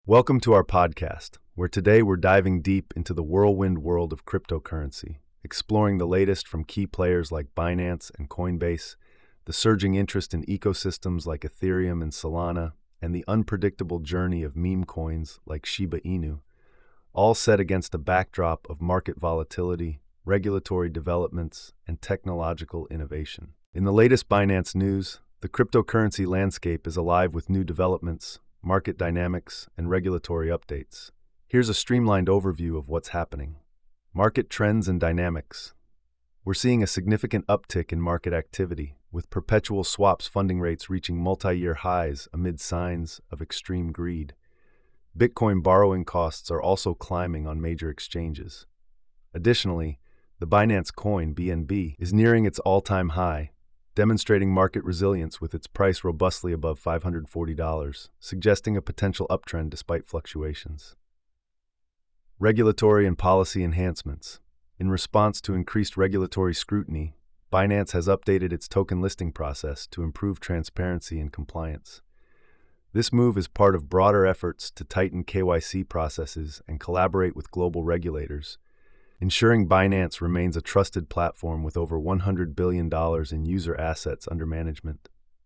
Welcome to our podcast, where today we're diving deep into the whirlwind world of cryptocurrency, exploring the latest from key players like Binance and Coinbase, the surging interest in ecosystems like Ethereum and Solana, and the unpredictable journey of meme coins like Shiba Inu, all set against a backdrop of market volatility, regulatory developments, and technological innovation. In the latest Binance news, the cryptocurrency landscape is alive with new developments, market dynamics, and regulatory updates. Here's a streamlined overview of what's happening. Market trends and dynamics. We're seeing a significant uptick in market activity, with perpetual swaps funding rates reaching multi-year highs amid signs of extreme greed. Bitcoin borrowing costs are also climbing on major exchanges. Additionally, the Binance Coin (BNB) is nearing its all-time high, demonstrating market resilience with its price robustly above $540, suggesting a potential uptrend despite fluctuations. Regulatory and policy enhancements. In response to increased regulatory scrutiny, Binance has updated its token listing process to improve transparency and compliance. This move is part of broader efforts to tighten KYC processes and collaborate with global regulators, ensuring Binance remains a trusted platform with over $100 billion in user assets under management.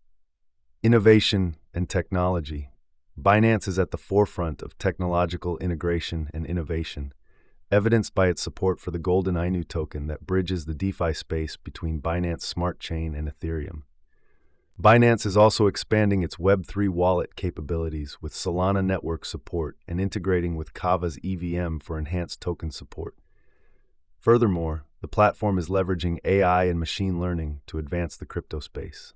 Innovation and technology. Binance is at the forefront of technological integration and innovation, evidenced by its support for the Golden Inu token that bridges the DeFi space between Binance Smart Chain and Ethereum. Binance is also expanding its Web3 wallet capabilities with Solana network support and integrating with Kava's EVM for enhanced token support. Furthermore, the platform is leveraging AI and machine learning to advance the crypto space.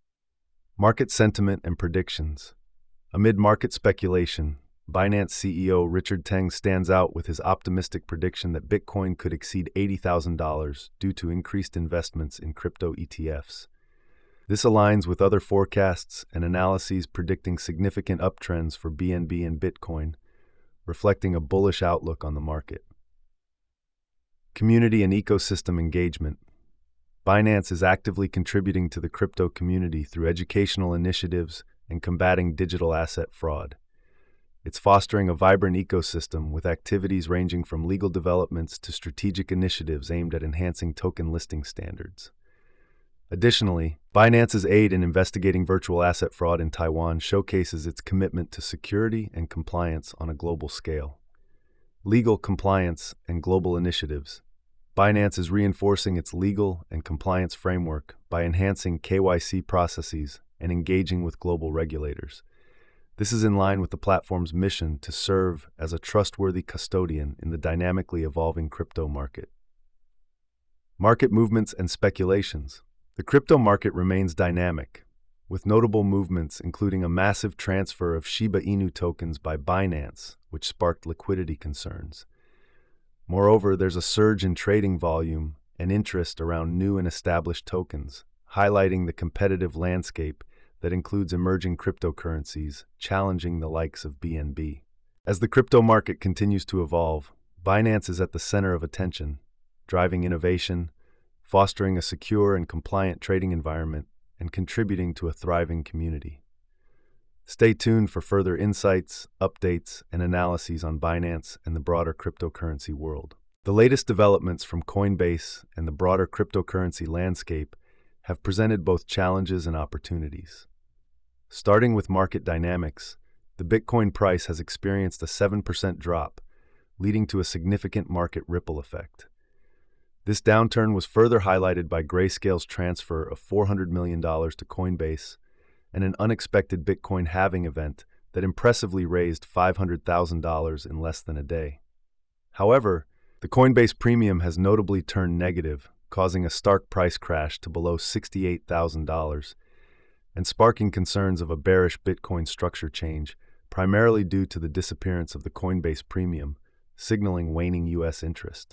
Market sentiment and predictions. Amid market speculation, Binance CEO Richard Teng stands out with his optimistic prediction that Bitcoin could exceed $80,000 due to increased investments in crypto ETFs. This aligns with other forecasts and analyses predicting significant uptrends for BNB and Bitcoin, reflecting a bullish outlook on the market. Community and ecosystem engagement. Binance is actively contributing to the crypto community through educational initiatives and combating digital asset fraud. It's fostering a vibrant ecosystem with activities ranging from legal developments to strategic initiatives aimed at enhancing token listing standards. Additionally, Binance's aid in investigating virtual asset fraud in Taiwan showcases its commitment to security and compliance on a global scale. Legal compliance and global initiatives. Binance is reinforcing its legal and compliance framework by enhancing KYC processes and engaging with global regulators. This is in line with the platform's mission to serve as a trustworthy custodian in the dynamically evolving crypto market. Market movements and speculations. The crypto market remains dynamic, with notable movements including a massive transfer of Shiba Inu tokens by Binance, which sparked liquidity concerns. Moreover, there's a surge in trading volume and interest around new and established tokens, highlighting the competitive landscape that includes emerging cryptocurrencies, challenging the likes of BNB. As the crypto market continues to evolve, Binance is at the center of attention, driving innovation, fostering a secure and compliant trading environment, and contributing to a thriving community. Stay tuned for further insights, updates, and analyses on Binance and the broader cryptocurrency world. The latest developments from Coinbase and the broader cryptocurrency landscape have presented both challenges and opportunities. Starting with market dynamics, the Bitcoin price has experienced a 7% drop, leading to a significant market ripple effect. This downturn was further highlighted by Grayscale's transfer of $400 million to Coinbase and an unexpected Bitcoin halving event that impressively raised $500,000 in less than a day. However, the Coinbase premium has notably turned negative, causing a stark price crash to below $68,000 and sparking concerns of a bearish Bitcoin structure change, primarily due to the disappearance of the Coinbase premium, signaling waning U.S. interest.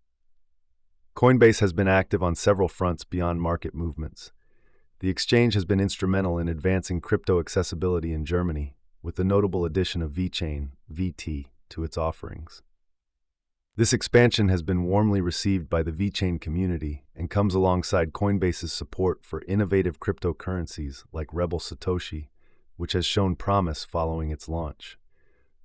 Coinbase has been active on several fronts beyond market movements. The exchange has been instrumental in advancing crypto accessibility in Germany, with the notable addition of VeChain (VT) to its offerings. This expansion has been warmly received by the VeChain community and comes alongside Coinbase's support for innovative cryptocurrencies like Rebel Satoshi, which has shown promise following its launch.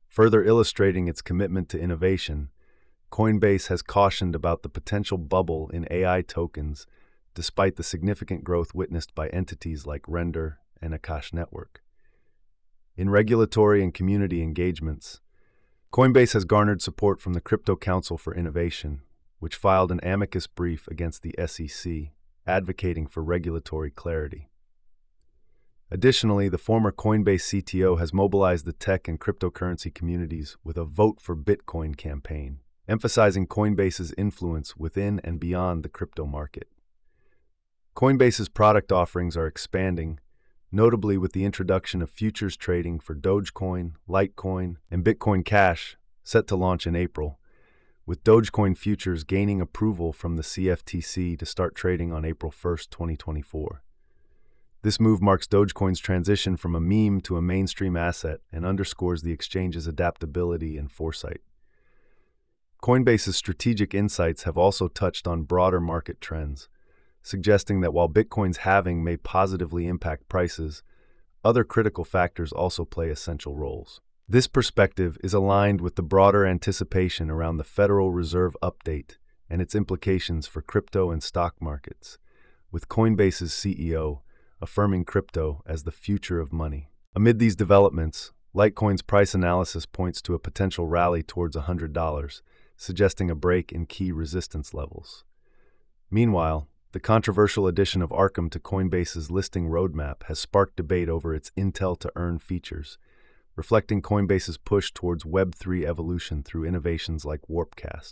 Further illustrating its commitment to innovation, Coinbase has cautioned about the potential bubble in AI tokens, despite the significant growth witnessed by entities like Render and Akash Network. In regulatory and community engagements, Coinbase has garnered support from the Crypto Council for Innovation, which filed an amicus brief against the SEC, advocating for regulatory clarity. Additionally, the former Coinbase CTO has mobilized the tech and cryptocurrency communities with a Vote for Bitcoin campaign, emphasizing Coinbase's influence within and beyond the crypto market. Coinbase's product offerings are expanding, notably with the introduction of futures trading for Dogecoin, Litecoin, and Bitcoin Cash, set to launch in April, with Dogecoin futures gaining approval from the CFTC to start trading on April 1, 2024. This move marks Dogecoin's transition from a meme to a mainstream asset and underscores the exchange's adaptability and foresight. Coinbase's strategic insights have also touched on broader market trends, suggesting that while Bitcoin's halving may positively impact prices, other critical factors also play essential roles. This perspective is aligned with the broader anticipation around the Federal Reserve update and its implications for crypto and stock markets, with Coinbase's CEO affirming crypto as the future of money. Amid these developments, Litecoin's price analysis points to a potential rally towards $100, suggesting a break in key resistance levels. Meanwhile, the controversial addition of Arkham to Coinbase's listing roadmap has sparked debate over its Intel to Earn features, reflecting Coinbase's push towards Web3 evolution through innovations like Warpcast.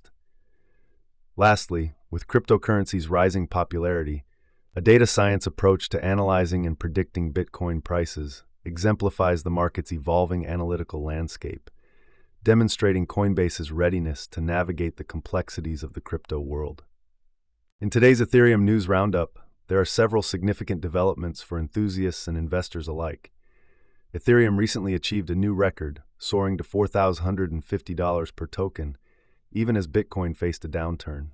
Lastly, with cryptocurrency's rising popularity, a data science approach to analyzing and predicting Bitcoin prices exemplifies the market's evolving analytical landscape, demonstrating Coinbase's readiness to navigate the complexities of the crypto world. In today's Ethereum News Roundup, there are several significant developments for enthusiasts and investors alike. Ethereum recently achieved a new record, soaring to $4,150 per token, even as Bitcoin faced a downturn.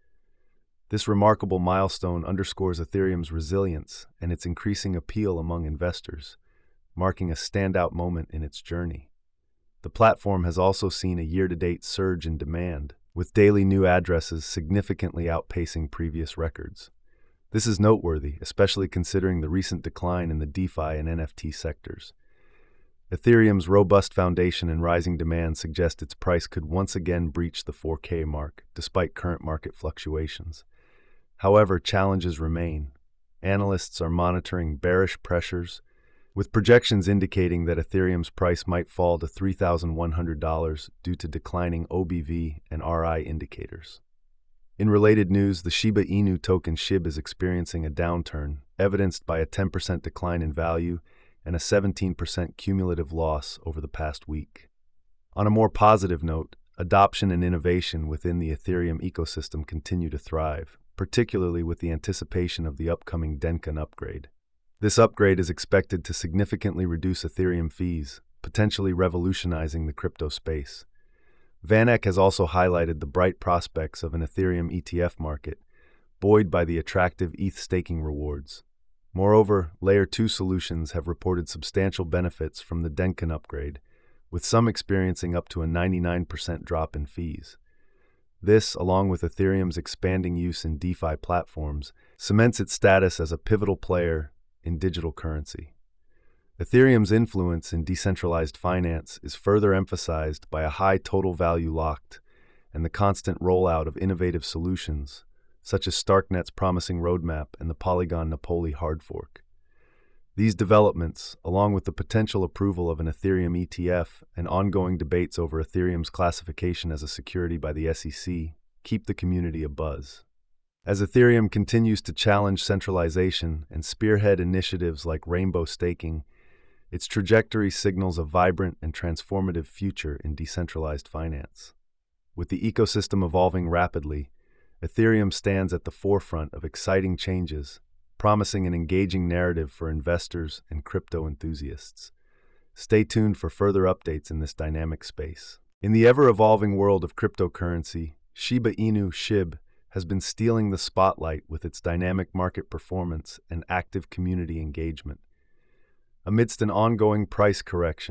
This remarkable milestone underscores Ethereum's resilience and its increasing appeal among investors, marking a standout moment in its journey. The platform has also seen a year-to-date surge in demand, with daily new addresses significantly outpacing previous records. This is noteworthy, especially considering the recent decline in the DeFi and NFT sectors. Ethereum's robust foundation and rising demand suggest its price could once again breach the 4K mark, despite current market fluctuations. However, challenges remain. Analysts are monitoring bearish pressures, with projections indicating that Ethereum's price might fall to $3,100 due to declining OBV and RI indicators. In related news, the Shiba Inu token SHIB is experiencing a downturn, evidenced by a 10% decline in value and a 17% cumulative loss over the past week. On a more positive note, adoption and innovation within the Ethereum ecosystem continue to thrive, particularly with the anticipation of the upcoming Denkan upgrade. This upgrade is expected to significantly reduce Ethereum fees, potentially revolutionizing the crypto space. VanEck has also highlighted the bright prospects of an Ethereum ETF market, buoyed by the attractive ETH staking rewards. Moreover, Layer 2 solutions have reported substantial benefits from the Denkan upgrade, with some experiencing up to a 99% drop in fees. This, along with Ethereum's expanding use in DeFi platforms, cements its status as a pivotal player in digital currency. Ethereum's influence in decentralized finance is further emphasized by a high total value locked and the constant rollout of innovative solutions, such as Starknet's promising roadmap and the Polygon Napoli hard fork. These developments, along with the potential approval of an Ethereum ETF and ongoing debates over Ethereum's classification as a security by the SEC, keep the community abuzz. As Ethereum continues to challenge centralization and spearhead initiatives like Rainbow Staking, its trajectory signals a vibrant and transformative future in decentralized finance. With the ecosystem evolving rapidly, Ethereum stands at the forefront of exciting changes, promising an engaging narrative for investors and crypto enthusiasts. Stay tuned for further updates in this dynamic space. In the ever-evolving world of cryptocurrency, Shiba Inu SHIB has been stealing the spotlight with its dynamic market performance and active community engagement. Amidst an ongoing price correction,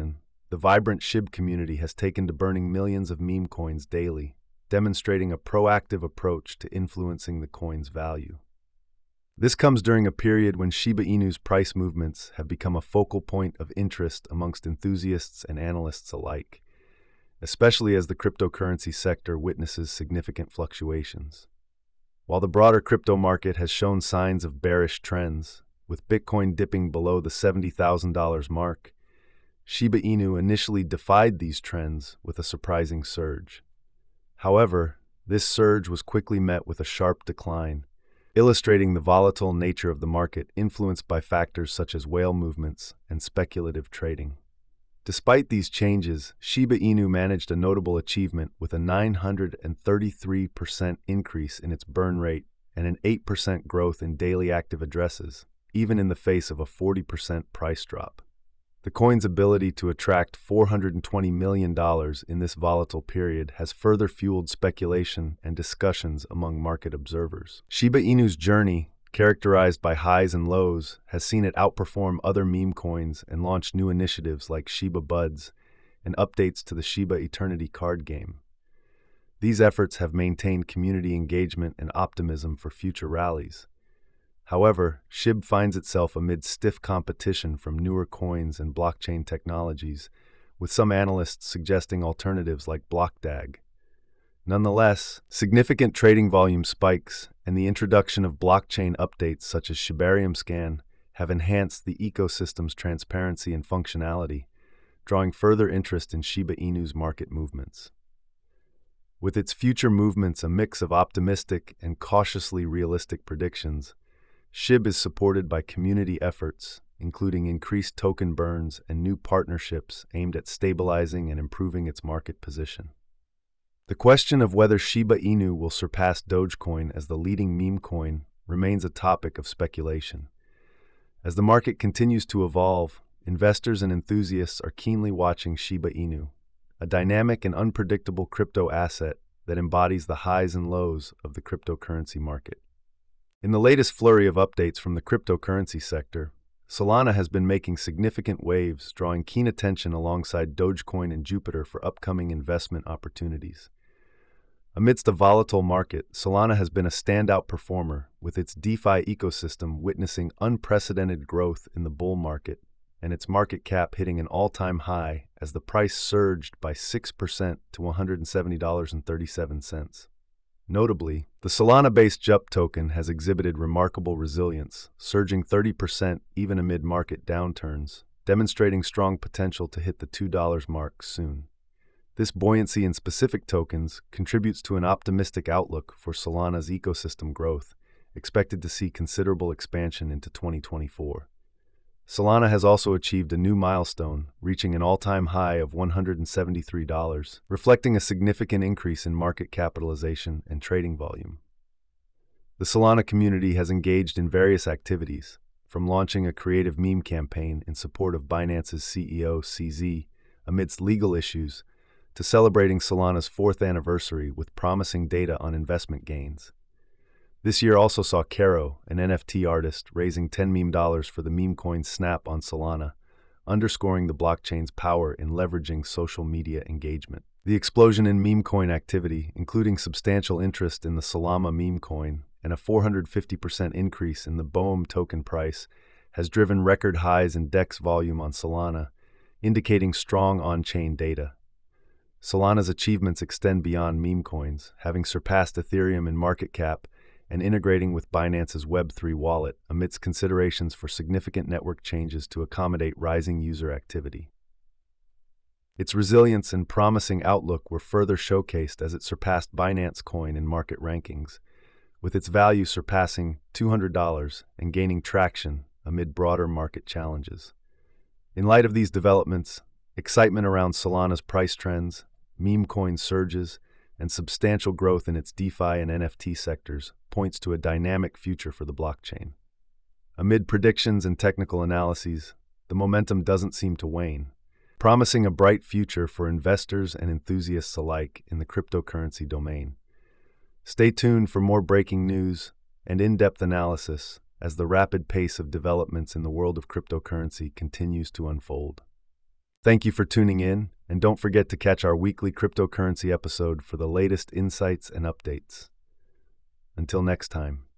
the vibrant SHIB community has taken to burning millions of meme coins daily, demonstrating a proactive approach to influencing the coin's value. This comes during a period when Shiba Inu's price movements have become a focal point of interest amongst enthusiasts and analysts alike, especially as the cryptocurrency sector witnesses significant fluctuations. While the broader crypto market has shown signs of bearish trends, with Bitcoin dipping below the $70,000 mark, Shiba Inu initially defied these trends with a surprising surge. However, this surge was quickly met with a sharp decline, illustrating the volatile nature of the market influenced by factors such as whale movements and speculative trading. Despite these changes, Shiba Inu managed a notable achievement with a 933% increase in its burn rate and an 8% growth in daily active addresses, even in the face of a 40% price drop. The coin's ability to attract $420 million in this volatile period has further fueled speculation and discussions among market observers. Shiba Inu's journey, characterized by highs and lows, has seen it outperform other meme coins and launch new initiatives like Shiba Buds and updates to the Shiba Eternity card game. These efforts have maintained community engagement and optimism for future rallies. However, SHIB finds itself amid stiff competition from newer coins and blockchain technologies, with some analysts suggesting alternatives like BlockDAG. Nonetheless, significant trading volume spikes and the introduction of blockchain updates such as Shibarium Scan have enhanced the ecosystem's transparency and functionality, drawing further interest in Shiba Inu's market movements. With its future movements a mix of optimistic and cautiously realistic predictions, SHIB is supported by community efforts, including increased token burns and new partnerships aimed at stabilizing and improving its market position. The question of whether Shiba Inu will surpass Dogecoin as the leading meme coin remains a topic of speculation. As the market continues to evolve, investors and enthusiasts are keenly watching Shiba Inu, a dynamic and unpredictable crypto asset that embodies the highs and lows of the cryptocurrency market. In the latest flurry of updates from the cryptocurrency sector, Solana has been making significant waves, drawing keen attention alongside Dogecoin and Jupiter for upcoming investment opportunities. Amidst a volatile market, Solana has been a standout performer, with its DeFi ecosystem witnessing unprecedented growth in the bull market and its market cap hitting an all-time high as the price surged by 6% to $170.37. Notably, the Solana-based JUP token has exhibited remarkable resilience, surging 30% even amid market downturns, demonstrating strong potential to hit the $2 mark soon. This buoyancy in specific tokens contributes to an optimistic outlook for Solana's ecosystem growth, expected to see considerable expansion into 2024. Solana has also achieved a new milestone, reaching an all-time high of $173, reflecting a significant increase in market capitalization and trading volume. The Solana community has engaged in various activities, from launching a creative meme campaign in support of Binance's CEO CZ amidst legal issues, to celebrating Solana's 4th anniversary with promising data on investment gains. This year also saw Caro, an NFT artist, raising $10 meme for the meme coin Snap on Solana, underscoring the blockchain's power in leveraging social media engagement. The explosion in meme coin activity, including substantial interest in the Solana meme coin and a 450% increase in the BOEM token price, has driven record highs in DEX volume on Solana, indicating strong on-chain data. Solana's achievements extend beyond meme coins, having surpassed Ethereum in market cap and integrating with Binance's Web3 wallet amidst considerations for significant network changes to accommodate rising user activity. Its resilience and promising outlook were further showcased as it surpassed Binance Coin in market rankings, with its value surpassing $200 and gaining traction amid broader market challenges. In light of these developments, excitement around Solana's price trends, meme coin surges, and substantial growth in its DeFi and NFT sectors points to a dynamic future for the blockchain. Amid predictions and technical analyses, the momentum doesn't seem to wane, promising a bright future for investors and enthusiasts alike in the cryptocurrency domain. Stay tuned for more breaking news and in-depth analysis as the rapid pace of developments in the world of cryptocurrency continues to unfold. Thank you for tuning in, and don't forget to catch our weekly cryptocurrency episode for the latest insights and updates. Until next time.